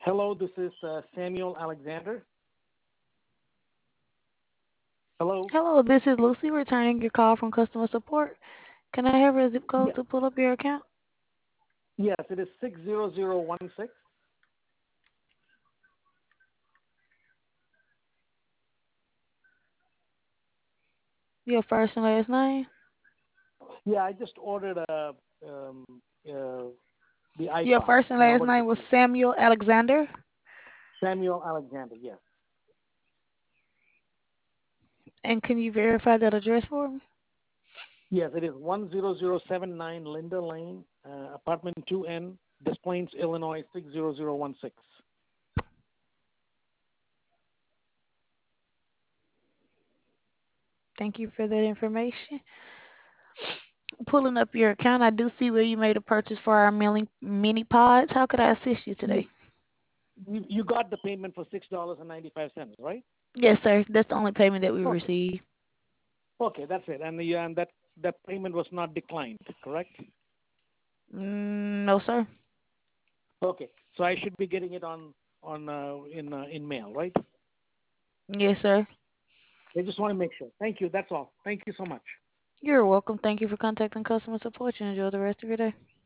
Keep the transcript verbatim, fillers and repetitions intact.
Hello, this is uh, Samuel Alexander. Hello. Hello, this is Lucy returning your call from customer support. Can I have your zip code Yes, to pull up your account? yes, it is six zero zero one six. Your first and last name? Yeah, I just ordered a um, uh, the Your iPod. first and Now, last what is name was Samuel Alexander. Samuel Alexander? Yes, And can you verify that address for me? yes, it is one zero zero seven nine Linda Lane, uh, apartment two N, Des Plaines, Illinois six zero zero one six. Thank you for that information. Pulling up your account, I do see where you made a purchase for our mini, mini pods. How could I assist you You, today? you you got the payment for six dollars and ninety five cents, right? Yes, sir. That's the only payment that we Okay, received. okay, that's it. And the and that that payment was not declined, correct? Mm, no, sir. Okay, so I should be getting it on on uh, in uh, in mail, right? Yes, sir. I just want to make sure. Thank you. That's all. Thank you so much. You're welcome. Thank you for contacting customer support. You enjoy the rest of your day.